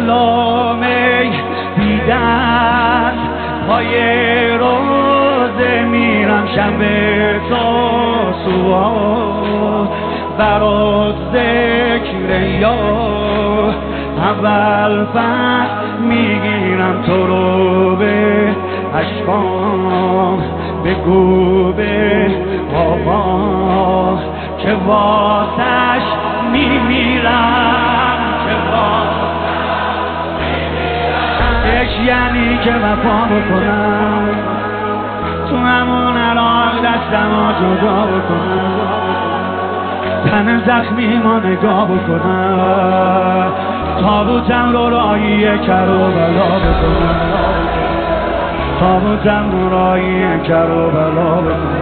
سلام بیدن پای روزه میرم شنبه تا صبح برات ذکر یا اول پس میگیرم تو رو به عشقام بگو به آقا که واسش میمیرم که واسش میمیرم یعنی که وفا بکنم تو همون الان دستم جدا بکنم تن زخمی ما نگاه بکنم تابوتم رو رایی کربلا بکنم تابوتم رو رایی کربلا بکنم